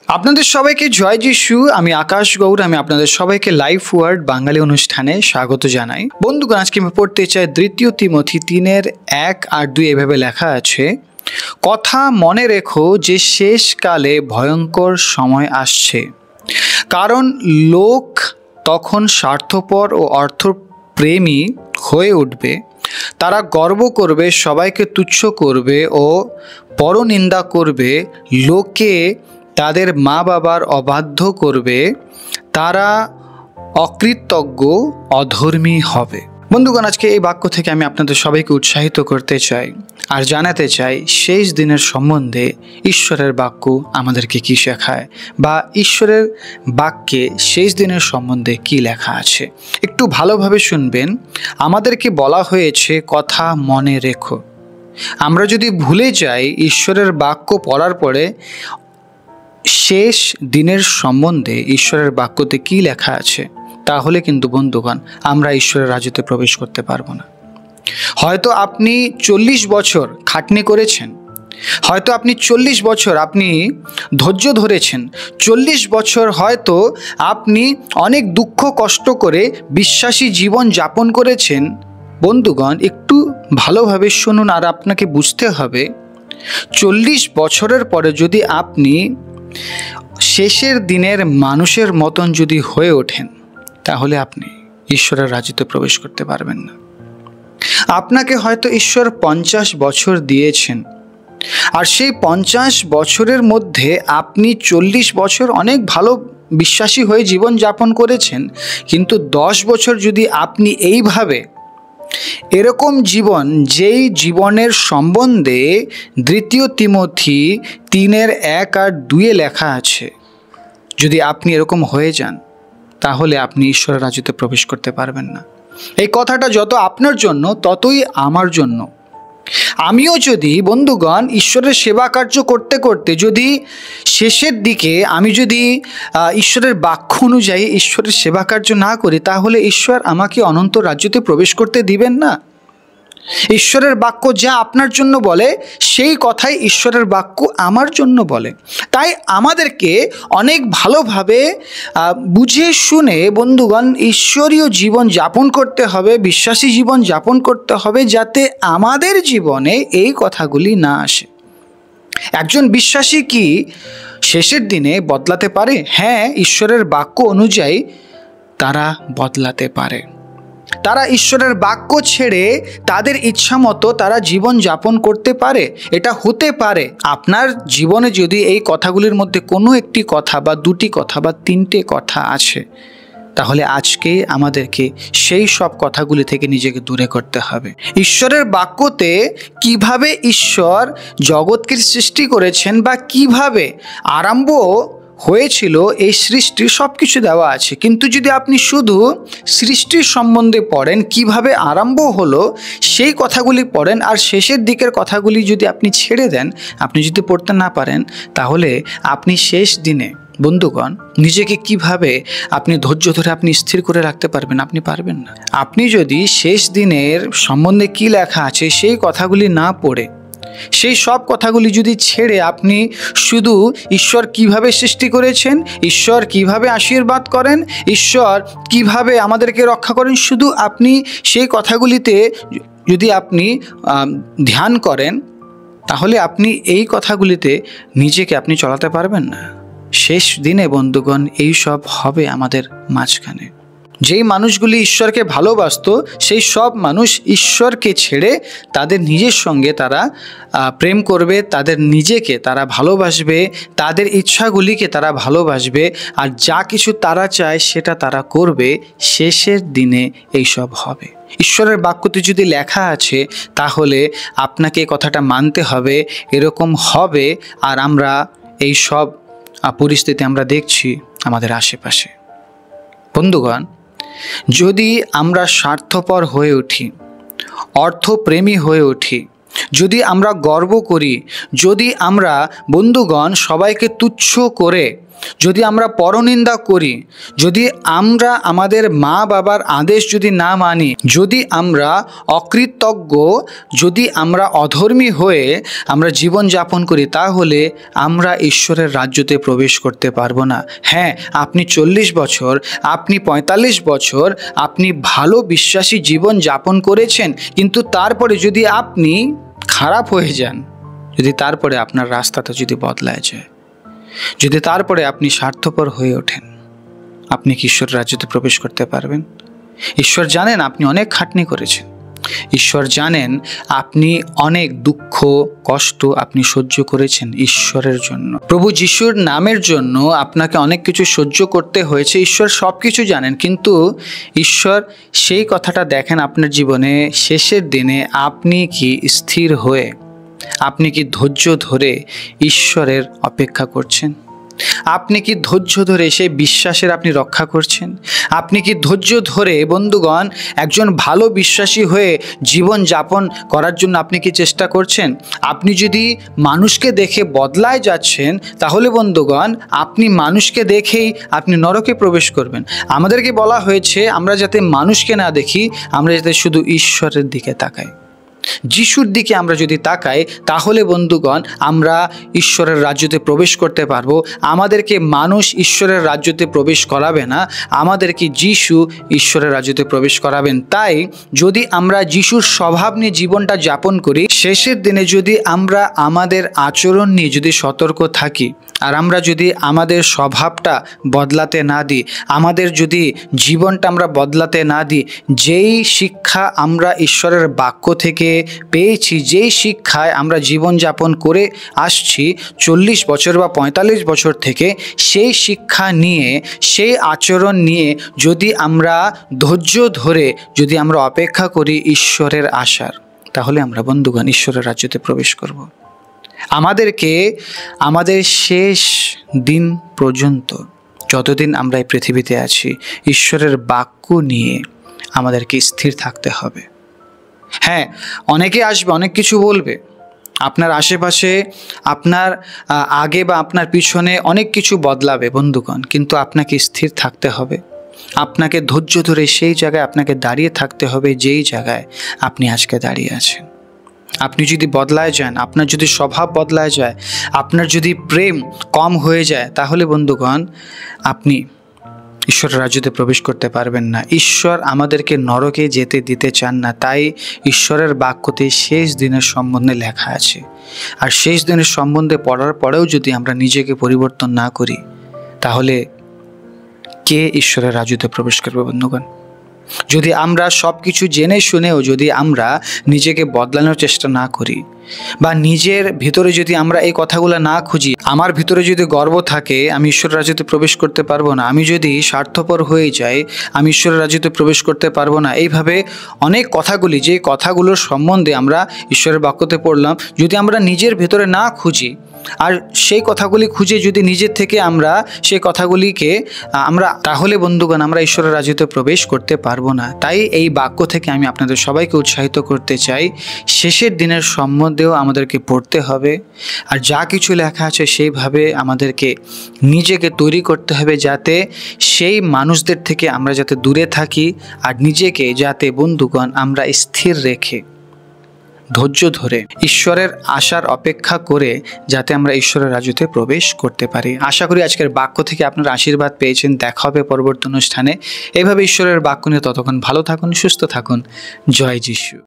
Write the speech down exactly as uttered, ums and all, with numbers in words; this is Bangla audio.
আপনাদের সবাইকে জয় যিশু। আমি আকাশ গৌর। আমি আপনাদের সবাইকে লাইফ ওয়ার্ড বাঙালি অনুষ্ঠানে স্বাগত জানাই। বন্ধুগণ, আজকে আমি পড়তে চাই দ্বিতীয় তিমথি তিনের এক আর দুই। এভাবে লেখা আছে, কথা মনে রেখো যে শেষকালে ভয়ঙ্কর সময় আসছে, কারণ লোক তখন স্বার্থপর ও অর্থপ্রেমী হয়ে উঠবে। তারা গর্ব করবে, সবাইকে তুচ্ছ করবে ও পরনিন্দা করবে। লোকে তাদের মা বাবার অবাধ্য করবে। তারা অকৃতজ্ঞ অধর্মী হবে। বন্ধুগণ, আজকে এই বাক্য থেকে আমি আপনাদের সবাইকে উৎসাহিত করতে চাই আর জানাতে চাই শেষ দিনের সম্বন্ধে ঈশ্বরের বাক্য আমাদেরকে কি শেখায়, বা ঈশ্বরের বাক্যে শেষ দিনের সম্বন্ধে কি লেখা আছে। একটু ভালোভাবে শুনবেন। আমাদেরকে বলা হয়েছে কথা মনে রেখো। আমরা যদি ভুলে যাই ঈশ্বরের বাক্য পড়ার পরে শেষ দিনের সম্বন্ধে ঈশ্বরের বাক্যতে কি লেখা আছে, তাহলে কিন্তু বন্ধুগণ আমরা ঈশ্বরের রাজ্যতে প্রবেশ করতে পারবো না। হয়তো আপনি চল্লিশ বছর খাটনি করেছেন, হয়তো আপনি চল্লিশ বছর আপনি ধৈর্য ধরেছেন, চল্লিশ বছর হয়তো আপনি অনেক দুঃখ কষ্ট করে বিশ্বাসী জীবন যাপন করেছেন। বন্ধুগণ, একটু ভালোভাবে শুনুন আর আপনাকে বুঝতে হবে, চল্লিশ বছরের পরে যদি আপনি শেষের দিনের মানুষের মতন যদি হয়ে ওঠেন, তাহলে আপনি ঈশ্বরের রাজ্যতে প্রবেশ করতে পারবেন না। আপনাকে হয়তো ঈশ্বর পঞ্চাশ বছর দিয়েছেন, আর সেই পঞ্চাশ বছরের মধ্যে আপনি চল্লিশ বছর অনেক ভালো বিশ্বাসী হয়ে জীবন যাপন করেছেন, কিন্তু দশ বছর যদি আপনি এইভাবে এরকম জীবন, যেই জীবনের সম্বন্ধে দ্বিতীয় তিমথি তিনের এক আর দুইয়ে লেখা আছে, যদি আপনি এরকম হয়ে যান, তাহলে আপনি ঈশ্বরের রাজ্যতে প্রবেশ করতে পারবেন না। এই কথাটা যত আপনার জন্য ততই আমার জন্য। আমিও যদি বন্ধুগণ ঈশ্বরের সেবা কার্য করতে করতে যদি শেষের দিকে আমি যদি ঈশ্বরের বাক্য অনুযায়ী ঈশ্বরের সেবা কার্য না করি, তাহলে ঈশ্বর আমাকে অনন্ত রাজ্যতে প্রবেশ করতে দিবেন না। ঈশ্বরের বাক্য যা আপনার জন্য বলে, সেই কথাই ঈশ্বরের বাক্য আমার জন্য বলে। তাই আমাদেরকে অনেক ভালোভাবে বুঝে শুনে বন্ধুগণ ঈশ্বরীয় জীবন যাপন করতে হবে, বিশ্বাসী জীবন যাপন করতে হবে, যাতে আমাদের জীবনে এই কথাগুলি না আসে। একজন বিশ্বাসী কি শেষের দিনে বদলাতে পারে? হ্যাঁ, ঈশ্বরের বাক্য অনুযায়ী তারা বদলাতে পারে। তারা ঈশ্বরের বাক্য ছেড়ে তাদের ইচ্ছা মতো তারা জীবন যাপন করতে পারে। এটা হতে পারে আপনার জীবনে যদি এই কথাগুলির মধ্যে কোনো একটি কথা বা দুটি কথা বা তিনটে কথা আছে, তাহলে আজকে আমাদেরকে সেই সব কথাগুলি থেকে নিজেকে দূরে করতে হবে। ঈশ্বরের বাক্যতে কিভাবে ঈশ্বর জগৎকে সৃষ্টি করেছেন বা কিভাবে আরম্ভ হয়েছিল এই সৃষ্টি, সব কিছু দেওয়া আছে। কিন্তু যদি আপনি শুধু সৃষ্টির সম্বন্ধে পড়েন, কিভাবে আরম্ভ হলো সেই কথাগুলি পড়েন, আর শেষের দিকের কথাগুলি যদি আপনি ছেড়ে দেন, আপনি যদি পড়তে না পারেন, তাহলে আপনি শেষ দিনে বন্ধুগণ নিজেকে কিভাবে আপনি ধৈর্য ধরে আপনি স্থির করে রাখতে পারবেন? আপনি পারবেন না। আপনি যদি শেষ দিনের সম্বন্ধে কি লেখা আছে সেই কথাগুলি না পড়ে, সেই সব কথাগুলি যদি ছেড়ে আপনি শুধু ঈশ্বর কিভাবে সৃষ্টি করেছেন, ঈশ্বর কিভাবে আশীর্বাদ করেন, ঈশ্বর কিভাবে আমাদেরকে রক্ষা করেন, শুধু আপনি সেই কথাগুলিতে যদি আপনি ধ্যান করেন, তাহলে আপনি এই কথাগুলিতে নিজেকে আপনি চলাতে পারবেন না। শেষ দিনে বন্ধুগণ এই সব হবে আমাদের মাঝখানে। যেই মানুষগুলি ঈশ্বরকে ভালোবাসতো, সেই সব মানুষ ঈশ্বরকে ছেড়ে তাদের নিজের সঙ্গে তারা প্রেম করবে, তাদের নিজেকে তারা ভালোবাসবে, তাদের ইচ্ছাগুলিকে তারা ভালোবাসবে, আর যা কিছু তারা চায় সেটা তারা করবে। শেষের দিনে এই সব হবে। ঈশ্বরের বাক্যতে যদি লেখা আছে, তাহলে আপনাকে কথাটা মানতে হবে, এরকম হবে। আর আমরা এই সব পরিস্থিতি আমরা দেখছি আমাদের আশেপাশে। বন্ধুগণ, যদি আমরা স্বার্থপর হয়ে উঠি, অর্থপ্রেমী হয়ে উঠি, যদি আমরা গর্ব করি, যদি আমরা বন্ধুগণ সবাইকে তুচ্ছ করে যদি আমরা পরনিন্দা করি, যদি আমরা আমাদের মা বাবার আদেশ যদি না মানি, যদি আমরা অকৃতজ্ঞ, যদি আমরা অধর্মী হয়ে আমরা জীবন যাপন করি, তাহলে আমরা ঈশ্বরের রাজ্যতে প্রবেশ করতে পারবো না। হ্যাঁ, আপনি চল্লিশ বছর, আপনি পঁয়তাল্লিশ বছর আপনি ভালো বিশ্বাসী জীবন যাপন করেছেন, কিন্তু তারপরে যদি আপনি খারাপ হয়ে যান, যদি তারপরে আপনার রাস্তাটা যদি বদলায় যায়, যদি তারপরে আপনি স্বার্থপর হয়ে ওঠেন, আপনি কি ঈশ্বর রাজ্যতে প্রবেশ করতে পারবেন? ঈশ্বর জানেন আপনি অনেক খাটনি করেছেন, ঈশ্বর জানেন আপনি অনেক দুঃখ কষ্ট আপনি সহ্য করেছেন ঈশ্বরের জন্য। প্রভু যিশুর নামের জন্য আপনাকে অনেক কিছু সহ্য করতে হয়েছে, ঈশ্বর সব কিছু জানেন। কিন্তু ঈশ্বর সেই কথাটা দেখেন আপনার জীবনে শেষের দিনে আপনি কি স্থির হয়ে, আপনি কি ধৈর্য ধরে ঈশ্বরের অপেক্ষা করছেন? আপনি কি ধৈর্য ধরে সেই বিশ্বাসের আপনি রক্ষা করছেন? আপনি কি ধৈর্য ধরে বন্ধুগণ একজন ভালো বিশ্বাসী হয়ে জীবন যাপন করার জন্য আপনি কি চেষ্টা করছেন? আপনি যদি মানুষকে দেখে বদলায় যাচ্ছেন, তাহলে বন্ধুগণ আপনি মানুষকে দেখেই আপনি নরকে প্রবেশ করবেন। আমাদেরকে বলা হয়েছে আমরা যাতে মানুষকে না দেখি, আমরা যাতে শুধু ঈশ্বরের দিকে তাকাই। যিশুর দিকে আমরা যদি তাকাই, তাহলে বন্ধুগণ আমরা ঈশ্বরের রাজ্যতে প্রবেশ করতে পারবো। আমাদেরকে মানুষ ঈশ্বরের রাজ্যতে প্রবেশ করাবে না, আমাদেরকে যিশু ঈশ্বরের রাজ্যতে প্রবেশ করাবেন। তাই যদি আমরা যিশুর স্বভাব নিয়ে জীবনটা যাপন করি, শেষের দিনে যদি আমরা আমাদের আচরণ নিয়ে যদি সতর্ক থাকি, আর আমরা যদি আমাদের স্বভাবটা বদলাতে না দিই, আমাদের যদি জীবনটা আমরা বদলাতে না দিই, যেই শিক্ষা আমরা ঈশ্বরের বাক্য থেকে পেয়েছি, যেই শিক্ষায় আমরা জীবনযাপন করে আসছি চল্লিশ বছর বা পঁয়তাল্লিশ বছর থেকে, সেই শিক্ষা নিয়ে, সেই আচরণ নিয়ে যদি আমরা ধৈর্য ধরে যদি আমরা অপেক্ষা করি ঈশ্বরের আশার, তাহলে আমরা বন্ধুগণ ঈশ্বরের রাজ্যতে প্রবেশ করব। আমাদেরকে আমাদের শেষ দিন পর্যন্ত, যতদিন আমরা এই পৃথিবীতে আছি, ঈশ্বরের বাক্য নিয়ে আমাদেরকে স্থির থাকতে হবে। হ্যাঁ, অনেকে আসবে, অনেক কিছু বলবে, আপনার আশেপাশে আপনার আগে বা আপনার পিছনে অনেক কিছু বদলাবে বন্ধুগণ, কিন্তু আপনাকে স্থির থাকতে হবে। আপনাকে ধৈর্য ধরে সেই জায়গায় আপনাকে দাঁড়িয়ে থাকতে হবে যেই জায়গায় আপনি আজকে দাঁড়িয়ে আছেন। আপনি যদি বদলায় যান, আপনার যদি স্বভাব বদলায় যায়, আপনার যদি প্রেম কম হয়ে যায়, তাহলে বন্ধুগণ আপনি ঈশ্বরের রাজ্যতে প্রবেশ করতে পারবেন না। ঈশ্বর আমাদেরকে নরকে যেতে দিতে চান না। তাই ঈশ্বরের বাক্যতে শেষ দিনের সম্বন্ধে লেখা আছে। আর শেষ দিনের সম্বন্ধে পড়ার পরেও যদি আমরা নিজেকে পরিবর্তন না করি, তাহলে কে ঈশ্বরের রাজ্যতে প্রবেশ করবে বন্ধুগণ? যদি আমরা সব কিছু জেনে শুনেও যদি আমরা নিজেকে বদলানোর চেষ্টা না করি, বা নিজের ভিতরে যদি আমরা এই কথাগুলো না খুঁজি, আমার ভিতরে যদি গর্ব থাকে আমি ঈশ্বরের রাজ্যতে প্রবেশ করতে পারবো না, আমি যদি স্বার্থপর হয়ে যাই আমি ঈশ্বরের রাজ্যতে প্রবেশ করতে পারবো না, এইভাবে অনেক কথাগুলি, যে কথাগুলোর সম্বন্ধে আমরা ঈশ্বরের বাক্যতে পড়লাম, যদি আমরা নিজের ভিতরে না খুঁজি, আর সেই কথাগুলি খুঁজে যদি নিজের থেকে আমরা সেই কথাগুলিকে আমরা, তাহলে বন্ধুগণ আমরা ঈশ্বরের রাজ্যতে প্রবেশ করতে পারবো না। তাই এই বাক্য থেকে আমি আপনাদের সবাইকে উৎসাহিত করতে চাই, শেষের দিনের সম্বন্ধেও আমাদেরকে পড়তে হবে, আর যা কিছু লেখা আছে সেইভাবে আমাদেরকে নিজেকে তৈরি করতে হবে, যাতে সেই মানুষদের থেকে আমরা যাতে দূরে থাকি, আর নিজেকে যাতে বন্ধুগণ আমরা স্থির রেখে ধৈর্য ধরে ঈশ্বরের আশার অপেক্ষা করে যাতে আমরা ঈশ্বরের রাজ্যতে প্রবেশ করতে পারি। আশা করি আজকের বাক্য থেকে আপনারা আশীর্বাদ পেয়েছেন। দেখা হবে পরবর্তী অনুষ্ঠানে। এইভাবে ঈশ্বরের বাক্য নিয়ে ততক্ষণ ভালো থাকুন, সুস্থ থাকুন। জয় যিশু।